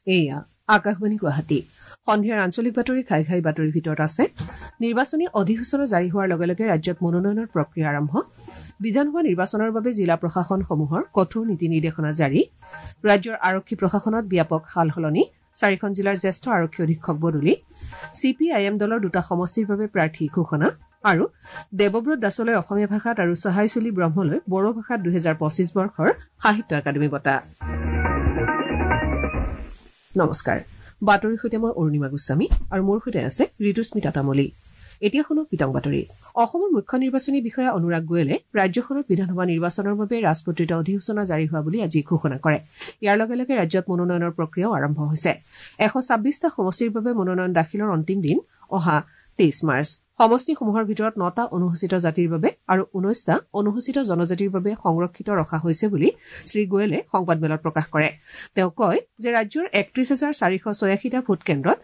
এয়া আকাশবাণী গুৱাহাটী সন্ধিয়াৰ আঞ্চলিক বাতৰি ঘাই ঘাই বাতৰিৰ ভিতৰত আছে নিৰ্বাচনী অধিসূচনা জাৰি হোৱাৰ লগে লগে ৰাজ্যত মনোনয়নৰ প্ৰক্ৰিয়া আৰম্ভ বিধানসভা নিৰ্বাচনৰ বাবে জিলা প্ৰশাসনসমূহৰ কঠোৰ নীতি নিৰ্দেশনা জাৰি ৰাজ্যৰ আৰক্ষী প্ৰশাসনত ব্যাপক সালসলনি 4খন জিলাৰ জ্যেষ্ঠ আৰক্ষী অধীক্ষক বদলি CPIM দলৰ দুটা সমষ্টিৰ বাবে প্ৰাৰ্থী ঘোষণা আৰু দেৱব্ৰত দাসলৈ অসমীয়া ভাষাত আৰু সহায় চলি ব্ৰহ্মলৈ বড়ো ভাষাত 2025 বৰ্ষৰ সাহিত্য একাডেমী বঁটা নমস্কাৰ বাতৰিৰ সৈতে মই অৰুণিমা গোস্বামী আৰু মোৰ সৈতে আছে ঋতুস্মিতা তামলী এতিয়া শুনক পিতং বাতৰি অসমৰ মুখ্য নিৰ্বাচনী বিষয়া অনুৰাগ গোয়েলে ৰাজ্যখনত বিধানসভা নিৰ্বাচনৰ বাবে ৰাজপত্ৰিত অধিসূচনা জাৰি হোৱা বুলি আজি ঘোষণা কৰে ইয়াৰ লগে লগে ৰাজ্যত মনোনয়নৰ প্ৰক্ৰিয়াও আৰম্ভ হৈছে 126টা সমষ্টিৰ বাবে মনোনয়ন দাখিলৰ অন্তিম দিন অহা 23 মাৰ্চ সমষ্টিসমূহৰ ভিতৰত 9টা অনুসূচিত জাতিৰ বাবে আৰু 19টা অনুসূচিত জনজাতিৰ বাবে সংৰক্ষিত ৰখা হৈছে বুলি শ্ৰী গোয়েলে সংবাদমেলত প্ৰকাশ কৰে তেওঁ কয় যে ৰাজ্যৰ 31,486টা ভোট কেন্দ্ৰত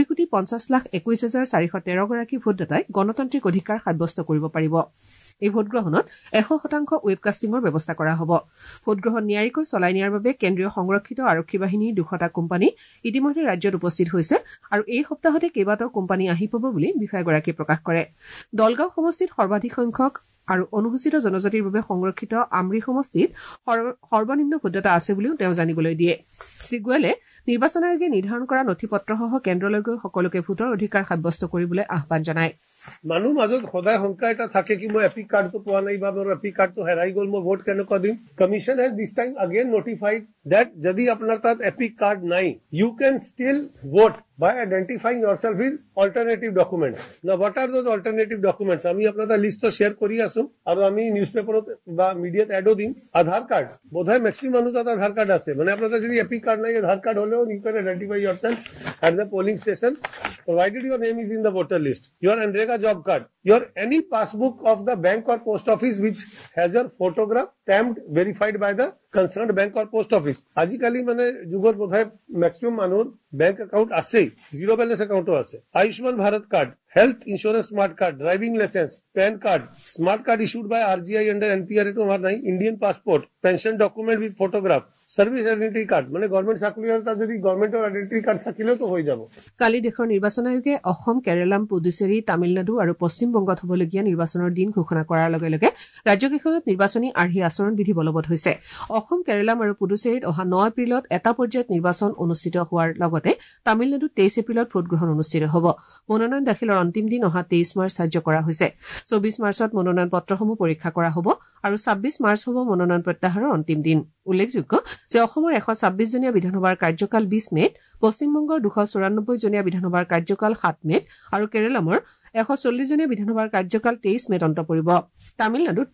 2,50,21,413 গৰাকী ভোটদাতাই গণতান্ত্ৰিক অধিকাৰ সাব্যস্ত কৰিব পাৰিব এই ভোটগ্ৰহণত 100% ৱেবকাষ্টিঙৰ ব্যৱস্থা কৰা হ'ব ভোটগ্ৰহণ নিয়াৰিকৈ চলাই নিয়াৰ বাবে কেন্দ্ৰীয় সংৰক্ষিত আৰক্ষী বাহিনীৰ 200টা কোম্পানী ইতিমধ্যে ৰাজ্যত উপস্থিত হৈছে আৰু এই সপ্তাহতে কেইবাটাও কোম্পানী আহি পাব বুলি বিষয়াগৰাকীয়ে প্ৰকাশ কৰে দলগাঁও সমষ্টিত সৰ্বাধিক সংখ্যক আৰু অনুসূচিত জনজাতিৰ বাবে সংৰক্ষিত আমৰি সমষ্টিত সৰ্বনিম্ন ভোটদাতা আছে বুলিও তেওঁ জানিবলৈ দিয়ে শ্ৰী গোয়েলে নিৰ্বাচন আয়োগে নিৰ্ধাৰণ কৰা নথিপত্ৰসহ কেন্দ্ৰলৈ গৈ সকলোকে ভোটৰ অধিকাৰ সাব্যস্ত কৰিবলৈ আহ্বান জনায় মানুহ মাজত সদায় শংকা এটা থাকে কি মই এপিক কাৰ্ডটো পোৱা নাই বা মোৰ এপিক কাৰ্ডটো হেৰাই গ'ল মই ভোট কেনেকুৱা দিম কমিশ্যন হেজ দিছ টাইম আগেইন নটিফাইড that যদি আপোনাৰ তাত এপিক কাৰ্ড নাই you can still vote by identifying yourself with alternative documents. Now what are those alternative documents? আমি আপনাদের লিস্ট শেয়ার কৰি আছো আৰু আমি নিউজপেপাৰত বা মিডিয়াত এডো দিম আধাৰ কাৰ্ড বোধহয় ম্যাক্সিমাম মানুহ তাত আধাৰ কাৰ্ড আছে মানে আপনাদের যদি এপিক কাৰ্ড নাই আধাৰ কাৰ্ড হলেও you can identify yourself at the polling station provided your name is in the voter list. Your NREGA job card, your any passbook of the bank or post office which has your photograph stamped verified by the concerned bank or post office. আজিকালি মানে যুগৰ বোধহয় maximum মানুহৰ bank account আছে zero balance একাউন্টও আছে Ayushman Bharat card health insurance smart card driving licence PAN card smart card issued by RGI under NPR তো আমার নাই Indian passport pension document with photograph service identity card মানে গভর্নমেন্ট চাকরিয়াল তা যদি গভর্নমেন্টৰ আইডেন্টিটি কাৰ্ড থাকিলেও তো হৈ যাব কালি দেশৰ নিৰ্বাচন আয়োগে অসম কেৰালাম পুডুচেৰী তামিলনাডু আৰু পশ্চিম বংগত হ'বলগীয়া নিৰ্বাচনৰ দিন ঘোষণা কৰাৰ লগে লগে ৰাজ্যকেইখনত নিৰ্বাচনী আৰ্হি আচৰণ বিধি বলবৎ হৈছে অসম কেৰালাম আৰু পুডুচেৰীত অহা 9 এপ্ৰিলত এটা পৰ্যায়ত নিৰ্বাচন অনুষ্ঠিত হোৱাৰ লগতে তামিলনাডুত 23 এপ্ৰিলত ভোটগ্ৰহণ অনুষ্ঠিত হ'ব মনোনয়ন দাখিলৰ অন্তিম দিন অহা 23 মাৰ্চ ধাৰ্য কৰা হৈছে 24 মাৰ্চত মনোনয়ন পত্ৰসমূহ পৰীক্ষা কৰা হ'ব আৰু 26 মাৰ্চ হ'ব মনোনয়ন প্ৰত্যাহাৰৰ অন্তিম দিন উল্লেখযোগ্য যে অসমৰ 126 জনীয়া বিধানসভাৰ কাৰ্যকাল 20 মেত পশ্চিমবংগৰ 294 জনীয়া বিধানসভাৰ কাৰ্যকাল 7 মেত আৰু কেৰালামৰ 140 জনীয়া বিধানসভাৰ কাৰ্যকাল 23 মেত অন্ত পৰিব তামিলনাডুত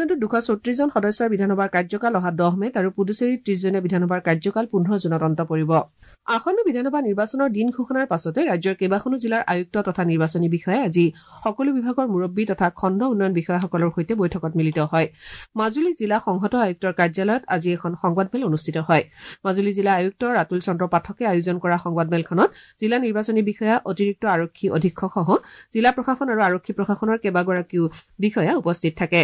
234 জন সদস্যৰ বিধানসভাৰ কাৰ্যকাল অহা 10 মেত আৰু পুডুচেৰীত 30 জনীয়া বিধানসভাৰ কাৰ্যকাল 15 জুনত অন্ত পৰিব আসন্ন বিধানসভা নিৰ্বাচনৰ দিন ঘোষণাৰ পাছতে ৰাজ্যৰ কেইবাখনো জিলাৰ আয়ুক্ত তথা নিৰ্বাচনী বিষয়াই আজি সকলো বিভাগৰ মুৰব্বী তথা খণ্ড উন্নয়ন বিষয়াসকলৰ সৈতে বৈঠকত মিলিত হয় মাজুলী জিলা সংহত আয়ুক্তৰ কাৰ্যালয়ত আজি এখন সংবাদমেল অনুষ্ঠিত হয় মাজুলী জিলা আয়ুক্ত ৰাতুল চন্দ্ৰ পাঠকে আয়োজন কৰা সংবাদমেলখনত জিলা নিৰ্বাচনী বিষয়া অতিৰিক্ত আৰক্ষী অধীক্ষকসহ জিলা প্ৰশাসন আৰু আৰক্ষী প্ৰশাসনৰ কেইবাগৰাকীও বিষয়া উপস্থিত থাকে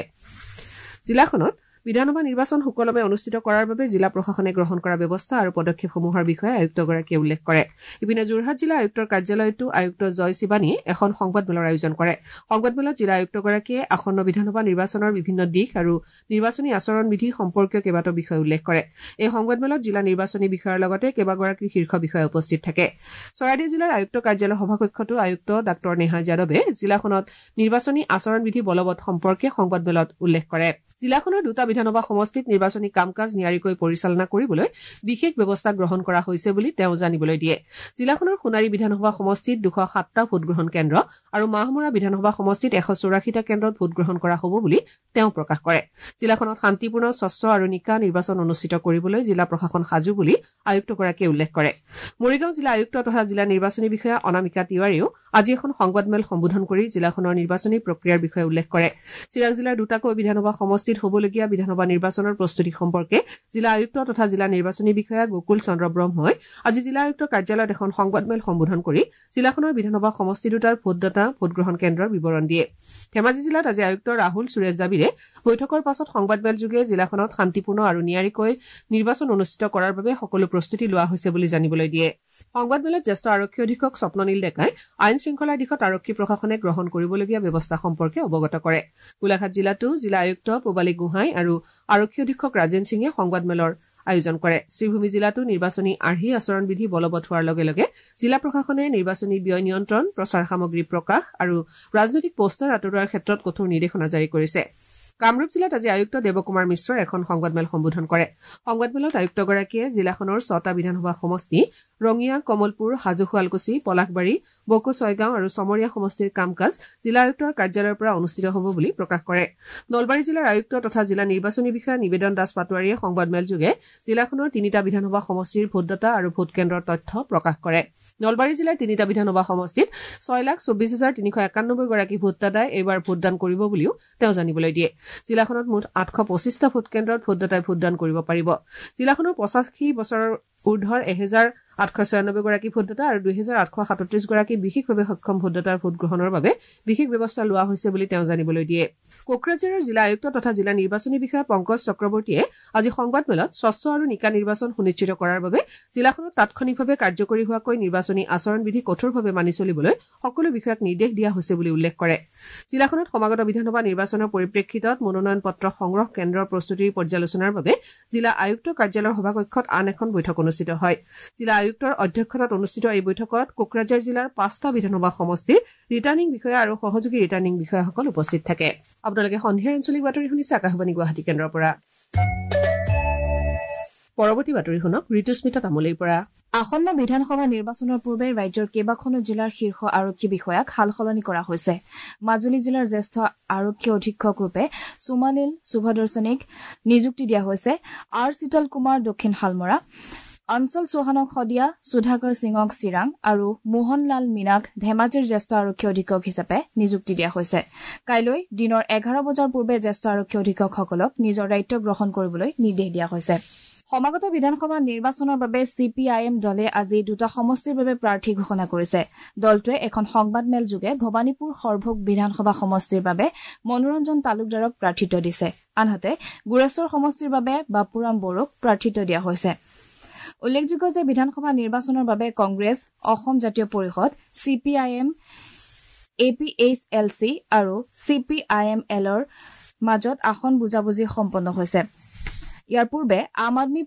জিলাখনত বিধানসভা নিৰ্বাচন সুকলমে অনুষ্ঠিত কৰাৰ বাবে জিলা প্ৰশাসনে গ্ৰহণ কৰা ব্যৱস্থা আৰু পদক্ষেপসমূহৰ বিষয়ে আয়ুক্তগৰাকীয়ে উল্লেখ কৰে ইপিনে যোৰহাট জিলা আয়ুক্তৰ কাৰ্যালয়তো আয়ুক্ত জয় শিৱানীয়ে এখন সংবাদমেলৰ আয়োজন কৰে সংবাদমেলত জিলা আয়ুক্তগৰাকীয়ে আসন্ন বিধানসভা নিৰ্বাচনৰ বিভিন্ন দিশ আৰু নিৰ্বাচনী আচৰণ বিধি সম্পৰ্কীয় কেইবাটাও বিষয় উল্লেখ কৰে এই সংবাদমেলত জিলা নিৰ্বাচনী বিষয়াৰ লগতে কেইবাগৰাকী শীৰ্ষ বিষয়া উপস্থিত থাকে চৰাইদেউ জিলাৰ আয়ুক্ত কাৰ্যালয়ৰ সভাকক্ষতো আয়ুক্ত ডাক্তৰ নেহা যাদৱে জিলাখনত নিৰ্বাচনী আচৰণ বিধি বলবৎ সম্পৰ্কে সংবাদমেলত উল্লেখ কৰে জিলাখনৰ দুটা বিধানসভা সমষ্টিত নিৰ্বাচনী কাম-কাজ নিয়াৰিকৈ পৰিচালনা কৰিবলৈ বিশেষ ব্যৱস্থা গ্ৰহণ কৰা হৈছে বুলি তেওঁ জানিবলৈ দিয়ে জিলাখনৰ সোণাৰী বিধানসভা সমষ্টিত 207টা ভোটগ্ৰহণ কেন্দ্ৰ আৰু মাহমৰা বিধানসভা সমষ্টিত 184টা কেন্দ্ৰত ভোটগ্ৰহণ কৰা হ'ব বুলি তেওঁ প্ৰকাশ কৰে জিলাখনত শান্তিপূৰ্ণ স্বচ্ছ আৰু নিকা নিৰ্বাচন অনুষ্ঠিত কৰিবলৈ জিলা প্ৰশাসন সাজু বুলি আয়ুক্তগৰাকীয়ে উল্লেখ কৰে মৰিগাঁও জিলা আয়ুক্ত তথা জিলা নিৰ্বাচনী বিষয়া অনামিকা তিৱাৰীয়েও আজি এখন সংবাদমেল সম্বোধন কৰি জিলাখনৰ নিৰ্বাচনী প্ৰক্ৰিয়াৰ বিষয়ে উল্লেখ কৰে চিৰাং জিলাৰ দুটাকৈ বিধানসভা সমষ্টিত হ'বলগীয়া বিধানসভা নিৰ্বাচনৰ প্ৰস্তুতি সম্পৰ্কে জিলা আয়ুক্ত তথা জিলা নিৰ্বাচনী বিষয়া গোকুল চন্দ্ৰ ব্ৰহ্মই আজি জিলা আয়ুক্তৰ কাৰ্যালয়ত এখন সংবাদমেল সম্বোধন কৰি জিলাখনৰ বিধানসভা সমষ্টি দুটাৰ ভোটদাতা ভোটগ্ৰহণ কেন্দ্ৰৰ বিৱৰণ দিয়ে ধেমাজি জিলাত আজি আয়ুক্ত ৰাহুল সুৰেশ জাবিৰে বৈঠকৰ পাছত সংবাদমেলযোগে জিলাখনত শান্তিপূৰ্ণ আৰু নিয়াৰিকৈ নিৰ্বাচন অনুষ্ঠিত কৰাৰ বাবে সকলো প্ৰস্তুতি লোৱা হৈছে বুলি জানিবলৈ দিয়ে সংবাদমেলত জ্যেষ্ঠ আৰক্ষী অধীক্ষক স্বপ্ননীল ডেকাই আইন শৃংখলাৰ দিশত আৰক্ষী প্ৰশাসনে গ্ৰহণ কৰিবলগীয়া ব্যৱস্থা সম্পৰ্কে অৱগত কৰে গোলাঘাট জিলাতো জিলা আয়ুক্ত পূবালী গোহাঁই আৰু আৰক্ষী অধীক্ষক ৰাজেন সিঙে সংবাদমেলৰ আয়োজন কৰে শ্ৰীভূমি জিলাতো নিৰ্বাচনী আৰ্হি আচৰণবিধি বলবৎ হোৱাৰ লগে লগে জিলা প্ৰশাসনে নিৰ্বাচনী ব্যয় নিয়ন্ত্ৰণ প্ৰচাৰ সামগ্ৰী প্ৰকাশ আৰু ৰাজনৈতিক পোষ্টাৰ আঁতৰোৱাৰ ক্ষেত্ৰত কঠোৰ নিৰ্দেশনা জাৰি কৰিছে কামৰূপ জিলাত আজি আয়ুক্ত দেৱকুমাৰ মিশ্ৰই এখন সংবাদমেল সম্বোধন কৰে সংবাদমেলত আয়ুক্তগৰাকীয়ে জিলাখনৰ 6টা বিধানসভা সমষ্টি ৰঙিয়া কমলপুৰ হাজো শুৱালকুছি পলাশবাৰী বকো ছয়গাঁও আৰু চমৰীয়া সমষ্টিৰ কাম কাজ জিলা আয়ুক্তৰ কাৰ্যালয়ৰ পৰা অনুষ্ঠিত হ'ব বুলি প্ৰকাশ কৰে নলবাৰী জিলাৰ আয়ুক্ত তথা জিলা নিৰ্বাচনী বিষয়া নিবেদন দাস পাটোৱাৰীয়ে সংবাদমেলযোগে জিলাখনৰ 3টা বিধানসভা সমষ্টিৰ ভোটদাতা আৰু ভোটকেন্দ্ৰৰ তথ্য প্ৰকাশ কৰে নলবাৰী জিলাৰ 3টা বিধানসভা সমষ্টিত 6,24,391 গৰাকী ভোটদাতাই এইবাৰ ভোটদান কৰিব বুলিও তেওঁ জানিবলৈ দিয়ে জিলাখনত মুঠ 825টা ভোটকেন্দ্ৰত ভোটদাতাই ভোটদান কৰিব পাৰিব জিলাখনৰ 85 বছৰৰ ঊৰ্ধৰ 1,896 গৰাকী ভোটদাতা আৰু 2,837 গৰাকী বিশেষভাৱে সক্ষম ভোটদাতাৰ ভোটগ্ৰহণৰ বাবে বিশেষ ব্যৱস্থা লোৱা হৈছে বুলি তেওঁ জানিবলৈ দিয়ে কোকৰাঝাৰৰ জিলা আয়ুক্ত তথা জিলা নিৰ্বাচনী বিষয়া পংকজ চক্ৰৱৰ্তীয়ে আজি সংবাদমেলত স্বচ্ছ আৰু নিকা নিৰ্বাচন সুনিশ্চিত কৰাৰ বাবে জিলাখনত তাৎক্ষণিকভাৱে কাৰ্যকৰী হোৱাকৈ নিৰ্বাচনী আচৰণবিধি কঠোৰভাৱে মানি চলিবলৈ সকলো বিষয়াক নিৰ্দেশ দিয়া হৈছে বুলি উল্লেখ কৰে জিলাখনত সমাগত বিধানসভা নিৰ্বাচনৰ পৰিপ্ৰেক্ষিতত মনোনয়ন পত্ৰ সংগ্ৰহ কেন্দ্ৰৰ প্ৰস্তুতিৰ পৰ্যালোচনাৰ বাবে জিলা আয়ুক্ত কাৰ্যালয়ৰ সভাকক্ষত আন এখন বৈঠক অনুষ্ঠিত হয় জিলা আয়ুক্তৰ অধ্যক্ষতাত অনুষ্ঠিত এই বৈঠকত কোকৰাঝাৰ জিলাৰ 5টা বিধানসভা সমষ্টিৰ ৰিটাৰ্নিং বিষয়া আৰু সহযোগী ৰিটাৰ্নিং বিষয়াসকল উপস্থিত থাকে আপোনালোকে সন্ধিয়াৰ আঞ্চলিক বাতৰি শুনিছে আকাশবাণী গুৱাহাটী কেন্দ্ৰৰ পৰা পৰৱৰ্তী বাতৰি শুনক ঋতুস্মিতা তামুলীৰ পৰা আসন্ন বিধানসভা নিৰ্বাচনৰ পূৰ্বে ৰাজ্যৰ কেইবাখনো জিলাৰ শীৰ্ষ আৰক্ষী বিষয়াক সাল সলনি কৰা হৈছে মাজুলী জিলাৰ জ্যেষ্ঠ আৰক্ষী অধীক্ষক ৰূপে সুমালিল সুভদৰ্শনীক নিযুক্তি দিয়া হৈছে আৰ শীতল কুমাৰ দক্ষিণ শালমৰা অঞ্চল চৌহানক শদিয়া সুধাকৰ সিঙক চিৰাং আৰু মোহনলাল মীনাক ধেমাজিৰ জ্যেষ্ঠ আৰক্ষী অধীক্ষক হিচাপে নিযুক্তি দিয়া হৈছে কাইলৈ দিনৰ 11 বজাৰ পূৰ্বে জ্যেষ্ঠ আৰক্ষী অধীক্ষকসকলক নিজৰ দায়িত্ব গ্ৰহণ কৰিবলৈ নিৰ্দেশ দিয়া হৈছে সমাগত বিধানসভা নিৰ্বাচনৰ বাবে CPIM দলে আজি 2টা সমষ্টিৰ বাবে প্ৰাৰ্থী ঘোষণা কৰিছে দলটোৱে এখন সংবাদমেল যোগে ভবানীপুৰ সৰভোগ বিধানসভা সমষ্টিৰ বাবে মনোৰঞ্জন তালুকদাৰক প্ৰাৰ্থিত্ব দিছে আনহাতে গুৰেশ্বৰ সমষ্টিৰ বাবে বাপুৰাম বড়োক প্ৰাৰ্থিত্ব দিয়া হৈছে উল্লেখযোগ্য যে বিধানসভা নিৰ্বাচনৰ বাবে কংগ্ৰেছ অসম জাতীয় পৰিষদ CPIM APHLC আৰু CPIMLৰ মাজত আসন বুজাবুজি সম্পন্ন হৈছে ইয়াৰ পূৰ্বে আম আদমি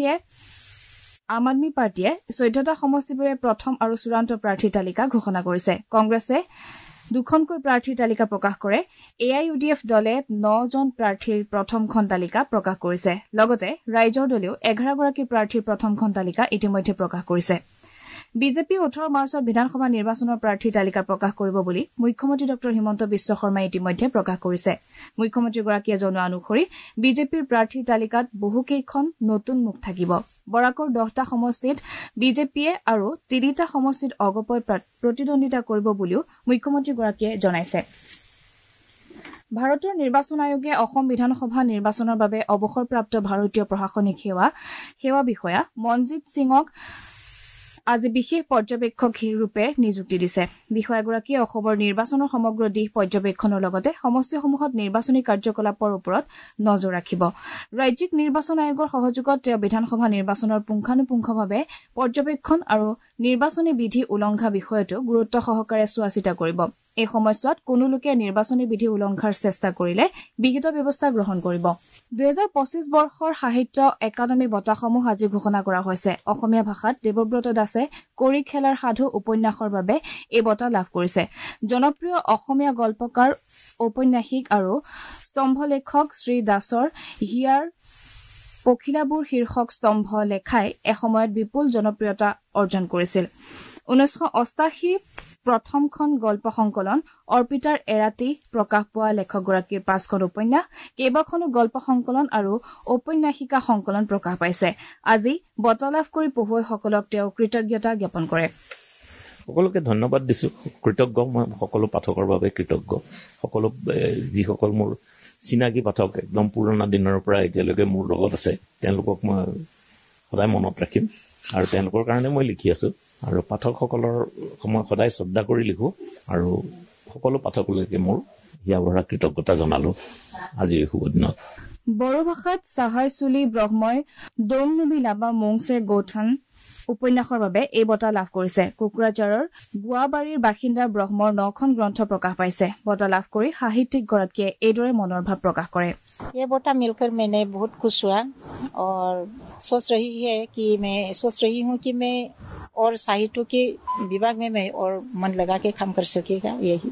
পাৰ্টিয়ে 14টা সমষ্টিৰ বাবে প্ৰথম আৰু চূড়ান্ত প্ৰাৰ্থী তালিকা ঘোষণা কৰিছে কংগ্ৰেছে দুখনকৈ প্ৰাৰ্থীৰ তালিকা প্ৰকাশ কৰে AIUDF দলে 9 জন প্ৰাৰ্থীৰ প্ৰথমখন তালিকা প্ৰকাশ কৰিছে লগতে ৰাইজৰ দলেও 11 গৰাকী প্ৰাৰ্থীৰ প্ৰথমখন তালিকা ইতিমধ্যে প্ৰকাশ কৰিছে বিজেপি 18 মাৰ্চত বিধানসভা নিৰ্বাচনৰ প্ৰাৰ্থী তালিকা প্ৰকাশ কৰিব বুলি মুখ্যমন্ত্ৰী ডক্টৰ হিমন্ত বিশ্ব শৰ্মাই ইতিমধ্যে প্ৰকাশ কৰিছে মুখ্যমন্ত্ৰীগৰাকীয়ে জনোৱা অনুসৰি বিজেপিৰ প্ৰাৰ্থী তালিকাত বহুকেইখন নতুন মুখ থাকিব বৰাকৰ 10টা সমষ্টিত বিজেপিয়ে আৰু 3টা সমষ্টিত অগপই প্ৰতিদ্বন্দ্বিতা কৰিব বুলিও মুখ্যমন্ত্ৰীগৰাকীয়ে জনাইছে ভাৰতৰ নিৰ্বাচন আয়োগে অসম বিধানসভা নিৰ্বাচনৰ বাবে অৱসৰপ্ৰাপ্ত ভাৰতীয় প্ৰশাসনিক সেৱা বিষয়া মনজিৎ সিঙক আজি বিশেষ পৰ্যবেক্ষক ৰূপে নিযুক্তি দিছে বিষয়াগৰাকীয়ে অসমৰ নিৰ্বাচনৰ সমগ্ৰ দিশ পৰ্যবেক্ষণৰ লগতে সমষ্টিসমূহত নিৰ্বাচনী কাৰ্যকলাপৰ ওপৰত নজৰ ৰাখিব ৰাজ্যিক নিৰ্বাচন আয়োগৰ সহযোগত তেওঁ বিধানসভা নিৰ্বাচনৰ পুংখানুপুংখভাৱে পৰ্যবেক্ষণ আৰু নিৰ্বাচনী বিধি উলংঘা বিষয়টো গুৰুত্ব সহকাৰে চোৱাচিতা কৰিব এই সময়ছোৱাত কোনো লোকে নিৰ্বাচনী বিধি উলংঘাৰ চেষ্টা কৰিলে বিহিত ব্যৱস্থা গ্ৰহণ কৰিব 2025 বৰ্ষৰ সাহিত্য একাডেমী বঁটাসমূহ আজি ঘোষণা কৰা হৈছে অসমীয়া ভাষাত দেৱব্ৰত দাসে কৰি খেলাৰ সাধু উপন্যাসৰ বাবে এই বঁটা লাভ কৰিছে জনপ্ৰিয় অসমীয়া গল্পকাৰ ঔপন্যাসিক আৰু স্তম্ভলেখক শ্ৰী দাসৰ হিয়াৰ পখিলাবোৰ শীৰ্ষক স্তম্ভ লেখাই এসময়ত বিপুল জনপ্ৰিয়তা অৰ্জন কৰিছিল 1988 প্ৰথমখন গল্প সংকলন অৰ্পিতাৰ এৰাতি প্ৰকাশ পোৱা লেখকগৰাকীৰ 5খন উপন্যাস কেইবাখনো গল্প সংকলন আৰু ঔপন্যাসিকা সংকলন প্ৰকাশ পাইছে আজি বঁটা লাভ কৰি পঢ়ুৱৈসকলক তেওঁ কৃতজ্ঞতা জ্ঞাপন কৰে সকলোকে ধন্যবাদ দিছো কৃতজ্ঞ মই সকলো পাঠকৰ বাবে কৃতজ্ঞ সকলো যিসকল মোৰ চিনাকি পাঠক একদম পুৰণা দিনৰ পৰা এতিয়ালৈকে মোৰ লগত আছে, তেওঁলোকক মই সদায় মনত ৰাখিম আৰু তেওঁলোকৰ কাৰণে মই লিখি আছো। আৰু পাঠকসকলৰ মই সদায় শ্ৰদ্ধা কৰি লিখো আৰু সকলো পাঠকলৈকে মোৰ হিয়া ভৰা কৃতজ্ঞতা জনালো আজিৰ শুভ দিনত। বড়ো ভাষাত চাহাই চুলি ব্ৰহ্মই দং নুবি লাবা মংছে গৌঠান উপন্যাসৰ বাবে এই বঁটা লাভ কৰিছে। কোকৰাঝাৰৰ গুৱাবাৰীৰ বাসিন্দা ব্ৰহ্মৰ 9খন গ্ৰন্থ প্ৰকাশ পাইছে। বঁটা লাভ কৰি সাহিত্যিকগৰাকীয়ে এইদৰে মনৰ ভাৱ প্ৰকাশ কৰে। ये बॉटा मिलकर मैंने बहुत खुश हुआ और सोच रही हूँ कि मैं और साहित्य के विभाग में मैं और मन लगा के काम कर सकेगी,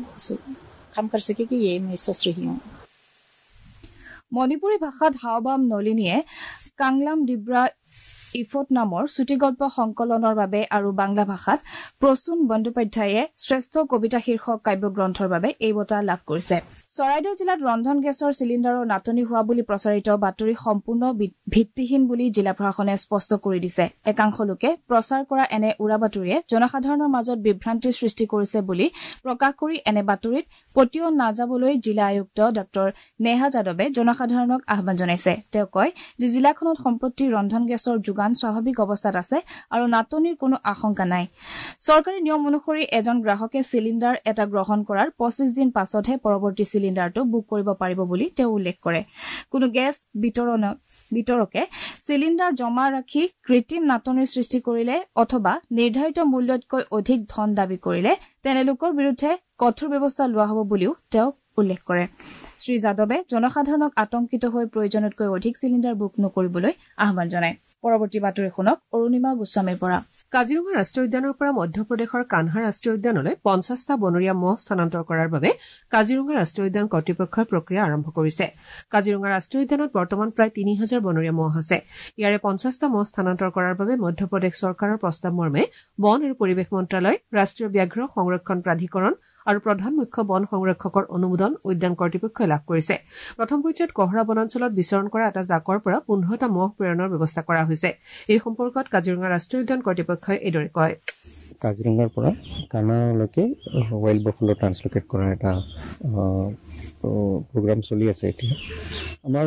ये मैं सोच रही हूँ। মণিপুৰী ভাষাত হাওবাম নলিনীয়ে কাংলাম ডিব্ৰা ইফত নামৰ চুটিগল্প সংকলনৰ বাবে আৰু বাংলা ভাষাত প্ৰসূন বন্দ্যোপাধ্যায়ে শ্ৰেষ্ঠ কবিতা শীৰ্ষক কাব্যগ্ৰন্থৰ বাবে এই বঁটা লাভ কৰিছে। চৰাইদেউ জিলাত ৰন্ধন গেছৰ চিলিণ্ডাৰৰ নাটনি হোৱা বুলি প্ৰচাৰিত বাতৰি সম্পূৰ্ণ ভিত্তিহীন বুলি জিলা প্ৰশাসনে স্পষ্ট কৰি দিছে। একাংশ লোকে প্ৰচাৰ কৰা এনে উৰা বাতৰিয়ে জনসাধাৰণৰ মাজত বিভ্ৰান্তিৰ সৃষ্টি কৰিছে বুলি প্ৰকাশ কৰি এনে বাতৰিত পতিয়ন নাযাবলৈ জিলা আয়ুক্ত ডঃ নেহা যাদৱে জনসাধাৰণক আহ্বান জনাইছে। তেওঁ কয় যে জিলাখনত সম্প্ৰতি ৰন্ধন গেছৰ যোগান স্বাভাৱিক অৱস্থাত আছে আৰু নাটনিৰ কোনো আশংকা নাই। চৰকাৰী নিয়ম অনুসৰি এজন গ্ৰাহকে চিলিণ্ডাৰ এটা গ্ৰহণ কৰাৰ 25 দিন পাছতহে পৰৱৰ্তী চিলিণ্ডাৰটো বুক কৰিব পাৰিব বুলি তেওঁ উল্লেখ কৰে। কোনো গেছ বিতৰকে চিলিণ্ডাৰ জমা ৰাখি কৃত্ৰিম নাটনিৰ সৃষ্টি কৰিলে অথবা নিৰ্ধাৰিত মূল্যতকৈ অধিক ধন দাবী কৰিলে তেনে লোকৰ বিৰুদ্ধে কঠোৰ ব্যৱস্থা লোৱা হ'ব বুলিও তেওঁ উল্লেখ কৰে। শ্ৰী যাদৱে জনসাধাৰণক আতংকিত হৈ প্ৰয়োজনতকৈ অধিক চিলিণ্ডাৰ বুক নকৰিবলৈ আহ্বান জনায়। পৰৱৰ্তী বাতৰি শুনক অৰুণিমা গোস্বামীৰ পৰা। কাজিৰঙা ৰাষ্ট্ৰীয় উদ্যানৰ পৰা মধ্যপ্ৰদেশৰ কানহা ৰাষ্ট্ৰীয় উদ্যানলৈ 50টা বনৰীয়া মহ স্থানান্তৰ কৰাৰ বাবে কাজিৰঙা ৰাষ্ট্ৰীয় উদ্যান কৰ্তৃপক্ষই প্ৰক্ৰিয়া আৰম্ভ কৰিছে। কাজিৰঙা ৰাষ্ট্ৰীয় উদ্যানত বৰ্তমান প্ৰায় 3000 বনৰীয়া মহ আছে। ইয়াৰে 50টা মহ স্থানান্তৰ কৰাৰ বাবে মধ্যপ্ৰদেশ চৰকাৰৰ প্ৰস্তাৱ মৰ্মে বন আৰু পৰিৱেশ মন্ত্ৰালয়, ৰাষ্ট্ৰীয় ব্যাঘ্ৰ সংৰক্ষণ প্ৰাধিকৰণ আৰু প্ৰধান মুখ্য বন সংৰক্ষকৰ অনুমোদন উদ্যান কৰ্তৃপক্ষই লাভ কৰিছে। প্ৰথম পৰ্যায়ত কহৰা বনাঞ্চলত বিচৰণ কৰা এটা জাকৰ পৰা 15টা মহ প্ৰেৰণৰ ব্যৱস্থা কৰা হৈছে। এই সম্পৰ্কত কাজিৰঙা ৰাষ্ট্ৰীয় উদ্যান কৰ্তৃপক্ষই এইদৰে কয়। কাজিৰঙাৰ পৰা কানালৈকে ৱাইল্ড বাফেলো ট্ৰান্সলোকেট কৰা এটা প্ৰগ্ৰাম চলি আছে এতিয়া। আমাৰ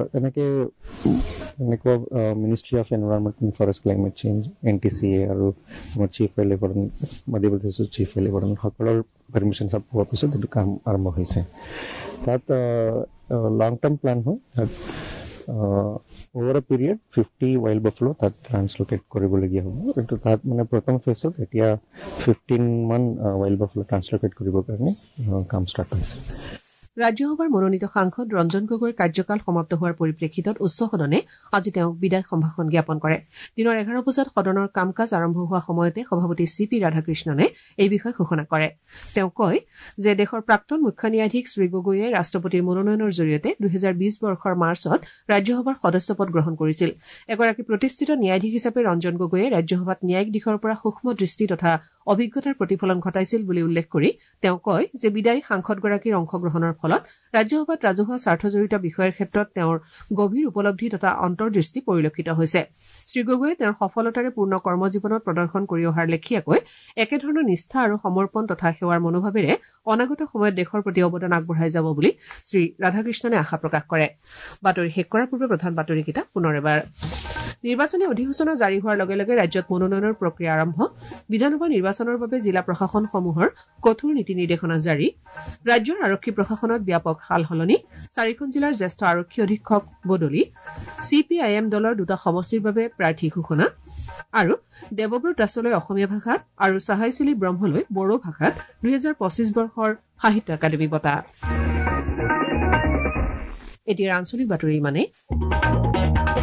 এনেকুৱা ministry of environment and forest climate change NTCA আৰু আমাৰ চিফ এলিভেশ্যন মধ্যপ্ৰদেশৰ চিফ এলিভেশ্যন সকলৰ পাৰ্মিশ্যন চব পোৱাৰ পিছত এইটো কাম আৰম্ভ হৈছে। তাত লং টাৰ্ম প্লেন হয়। over a period 50 wild buffalo তাত ট্ৰান্সলোকেট কৰিবলগীয়া হ'ব। কিন্তু তাত মানে প্ৰথম ফেজত এতিয়া 15 মান wild buffalo ট্ৰান্সলোকেট কৰিবৰ কাৰণে কাম ষ্টাৰ্ট হৈছে। ৰাজ্যসভাৰ মনোনীত সাংসদ ৰঞ্জন গগৈৰ কাৰ্যকাল সমাপ্ত হোৱাৰ পৰিপ্ৰেক্ষিতত উচ্চ সদনে আজি তেওঁক বিদায় সম্ভাষণ জ্ঞাপন কৰে। দিনৰ 11 বজাত সদনৰ কাম কাজ আৰম্ভ হোৱা সময়তে সভাপতি CP ৰাধাকৃষ্ণনে এই বিষয়ে ঘোষণা কৰে। তেওঁ কয় যে দেশৰ প্ৰাক্তন মুখ্য ন্যায়াধীশ শ্ৰী গগৈয়ে ৰাষ্ট্ৰপতিৰ মনোনয়নৰ জৰিয়তে 2020 বৰ্ষৰ মাৰ্চত ৰাজ্যসভাৰ সদস্য পদ গ্ৰহণ কৰিছিল। এগৰাকী প্ৰতিষ্ঠিত ন্যায়াধীশ হিচাপে ৰঞ্জন গগৈয়ে ৰাজ্যসভাত ন্যায়িক দিশৰ পৰা সূক্ষ্ম দৃষ্টি তথা অভিজ্ঞতাৰ প্ৰতিফলন ঘটাইছিল বুলি উল্লেখ কৰি তেওঁ কয় যে বিদায়ী সাংসদগৰাকীৰ অংশগ্ৰহণৰ ফলত ৰাজ্যসভাত ৰাজহুৱা স্বাৰ্থজড়িত বিষয়ৰ ক্ষেত্ৰত তেওঁৰ গভীৰ উপলব্ধি তথা অন্তৰ্দৃষ্টি পৰিলক্ষিত হৈছে। শ্ৰী গগৈয়ে তেওঁৰ সফলতাৰে পূৰ্ণ কৰ্মজীৱনত প্ৰদৰ্শন কৰি অহাৰ লেখীয়াকৈ একেধৰণৰ নিষ্ঠা আৰু সমৰ্পণ তথা সেৱাৰ মনোভাৱেৰে অনাগত সময়ত দেশৰ প্ৰতি অৱদান আগবঢ়াই যাব বুলি শ্ৰী ৰাধাকৃষ্ণনে আশা প্ৰকাশ কৰে। বাতৰি শেষ কৰাৰ পূৰ্বে প্ৰধান বাতৰিকেইটা পুনৰ এবাৰ। নিৰ্বাচনী অধিসূচনা জাৰি হোৱাৰ লগে লগে ৰাজ্যত মনোনয়নৰ প্ৰক্ৰিয়া আৰম্ভ। বিধানসভা নিৰ্বাচনৰ বাবে জিলা প্ৰশাসনসমূহৰ কঠোৰ নীতি নিৰ্দেশনা জাৰি। ৰাজ্যৰ আৰক্ষী প্ৰশাসনত ব্যাপক সালসলনি। 4খন জিলাৰ জ্যেষ্ঠ আৰক্ষী অধীক্ষক বদলি। CPIM দলৰ 2টা সমষ্টিৰ বাবে প্ৰাৰ্থী ঘোষণা। আৰু দেৱব্ৰত দাসলৈ অসমীয়া ভাষাত আৰু চাহাইচুলি ব্ৰহ্মলৈ বড়ো ভাষাত 2025 বৰ্ষৰ সাহিত্য একাডেমী বঁটা। এতিয়া আঞ্চলিক বাতৰি ইমানেই।